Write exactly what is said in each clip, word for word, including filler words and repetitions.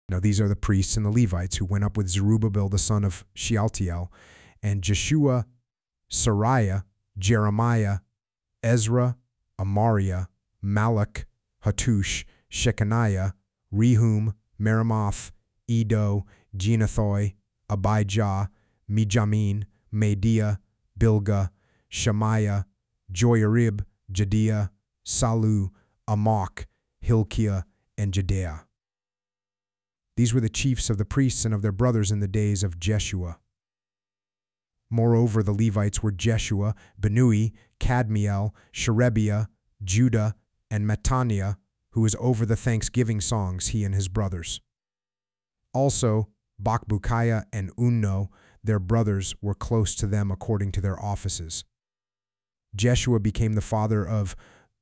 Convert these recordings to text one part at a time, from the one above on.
Now these are the priests and the Levites who went up with Zerubbabel the son of Shealtiel, and Jeshua, Sariah, Jeremiah, Ezra, Amariah, Malach, Hattush, Shechaniah, Rehum, Meremoth, Edo, Genathoi, Abijah, Mijamin, Mediah, Bilgah, Shemaiah, Joyarib, Jediah, Salu, Amok, Hilkiah, and Jedaiah. These were the chiefs of the priests and of their brothers in the days of Jeshua. Moreover, the Levites were Jeshua, Benui, Kadmiel, Sherebiah, Judah, and Mattaniah, who was over the thanksgiving songs, he and his brothers. Also, Bakbukiah and Unno, their brothers, were close to them according to their offices. Jeshua became the father of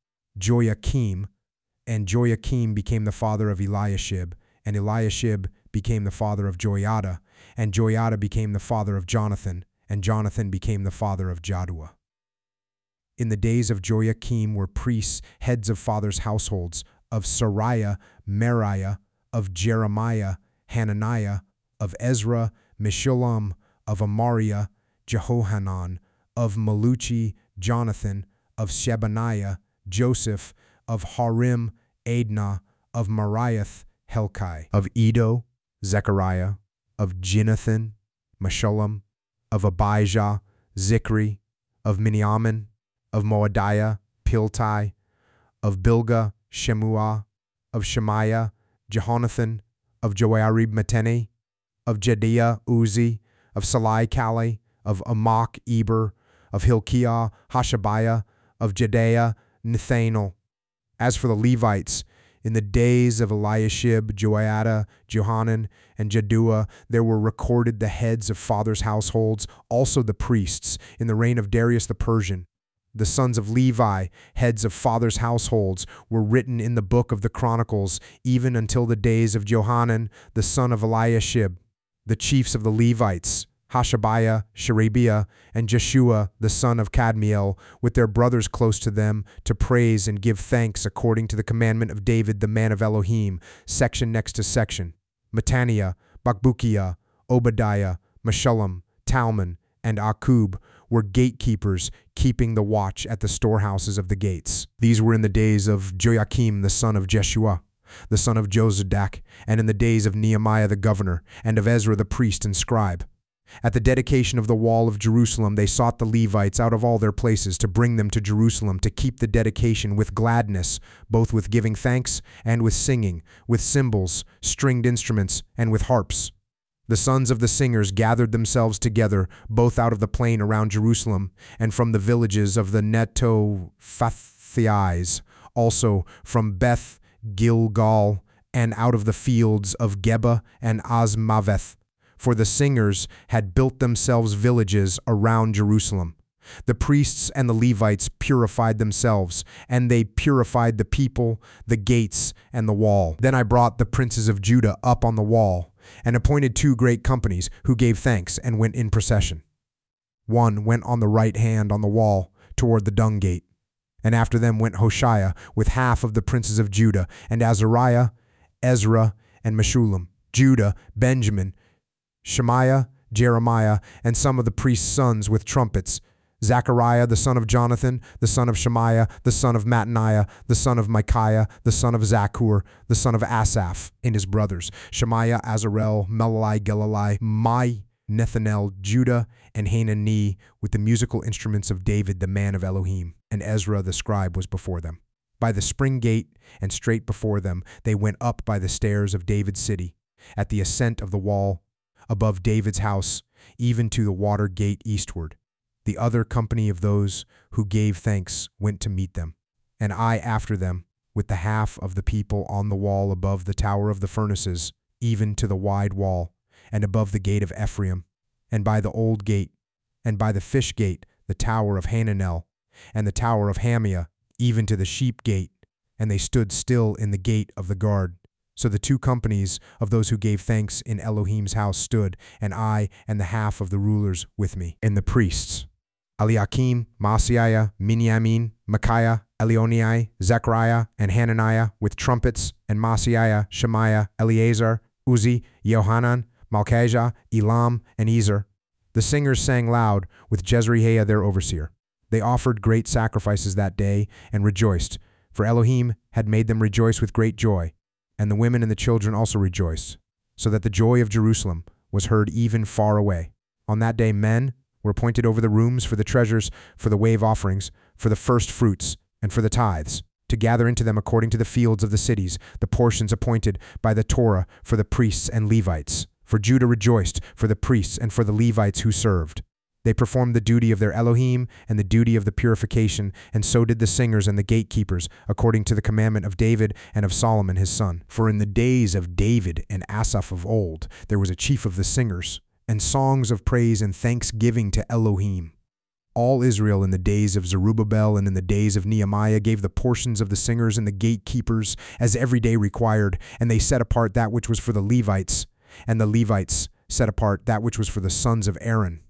Joachim, and Joachim became the father of Eliashib, and Eliashib became the father of Joiada, and Joiada became the father of Jonathan, and Jonathan became the father of Jaddua. In the days of Joachim were priests, heads of fathers' households, of Sariah, Meriah, of Jeremiah, Hananiah, of Ezra, Meshullam, of Amariah, Jehohanan, of Maluchi, Jonathan, of Shebaniah, Joseph, of Harim, Adnah, of Mariath, Helkai, of Edo, Zechariah, of Jinathan, Meshullam, of Abijah, Zikri, of Miniamin, of Moadiah, Piltai, of Bilgah, Shemuah, of Shemaiah, Jehonathan, of Joarib Matene, of Jediah, Uzi, of Salai Kali, of Amok, Eber, of Hilkiah, Hashabiah, of Jedaiah, Nethanel. As for the Levites, in the days of Eliashib, Joiada, Johanan, and Jaddua, there were recorded the heads of fathers' households, also the priests, in the reign of Darius the Persian. The sons of Levi, heads of fathers' households, were written in the book of the Chronicles, even until the days of Johanan, the son of Eliashib. The chiefs of the Levites, Hashabiah, Sherebiah, and Jeshua, the son of Kadmiel, with their brothers close to them, to praise and give thanks according to the commandment of David, the man of Elohim, section next to section. Mattaniah, Bakbukiah, Obadiah, Meshullam, Talmon, and Akub were gatekeepers, keeping the watch at the storehouses of the gates. These were in the days of Joachim, the son of Jeshua, the son of Jozadak, and in the days of Nehemiah the governor, and of Ezra the priest and scribe. At the dedication of the wall of Jerusalem, they sought the Levites out of all their places to bring them to Jerusalem to keep the dedication with gladness, both with giving thanks and with singing, with cymbals, stringed instruments, and with harps. The sons of the singers gathered themselves together, both out of the plain around Jerusalem, and from the villages of the Netophathites, also from Beth Gilgal, and out of the fields of Geba and Azmaveth. For the singers had built themselves villages around Jerusalem. The priests and the Levites purified themselves, and they purified the people, the gates, and the wall. Then I brought the princes of Judah up on the wall, and appointed two great companies, who gave thanks and went in procession. One went on the right hand on the wall toward the dung gate, and after them went Hoshea with half of the princes of Judah, and Azariah, Ezra, and Meshullam, Judah, Benjamin, Shemaiah, Jeremiah, and some of the priest's sons with trumpets, Zechariah, the son of Jonathan, the son of Shemaiah, the son of Mattaniah, the son of Micaiah, the son of Zakur, the son of Asaph, and his brothers, Shemaiah, Azarel, Melalai, Gilalai, Mai, Nethanel, Judah, and Hanani, with the musical instruments of David, the man of Elohim, and Ezra the scribe was before them. By the spring gate, and straight before them, they went up by the stairs of David's city, at the ascent of the wall, above David's house, even to the water gate eastward. The other company of those who gave thanks went to meet them, and I after them, with the half of the people on the wall above the tower of the furnaces, even to the wide wall, and above the gate of Ephraim, and by the old gate, and by the fish gate, the tower of Hananel, and the tower of Hamiah, even to the sheep gate, and they stood still in the gate of the guard. So the two companies of those who gave thanks in Elohim's house stood, and I and the half of the rulers with me, and the priests, Eliakim, Maaseiah, Miniamin, Micaiah, Elionai, Zechariah, and Hananiah, with trumpets, and Maaseiah, Shemaiah, Eleazar, Uzi, Yohanan, Malchijah, Elam, and Ezer. The singers sang loud with Jezreiah their overseer. They offered great sacrifices that day and rejoiced, for Elohim had made them rejoice with great joy, and the women and the children also rejoiced, so that the joy of Jerusalem was heard even far away. On that day men were appointed over the rooms for the treasures, for the wave offerings, for the first fruits, and for the tithes, to gather into them according to the fields of the cities, the portions appointed by the Torah for the priests and Levites. For Judah rejoiced for the priests and for the Levites who served. They performed the duty of their Elohim and the duty of the purification, and so did the singers and the gatekeepers, according to the commandment of David and of Solomon his son. For in the days of David and Asaph of old, there was a chief of the singers, and songs of praise and thanksgiving to Elohim. All Israel in the days of Zerubbabel and in the days of Nehemiah gave the portions of the singers and the gatekeepers as every day required, and they set apart that which was for the Levites, and the Levites set apart that which was for the sons of Aaron.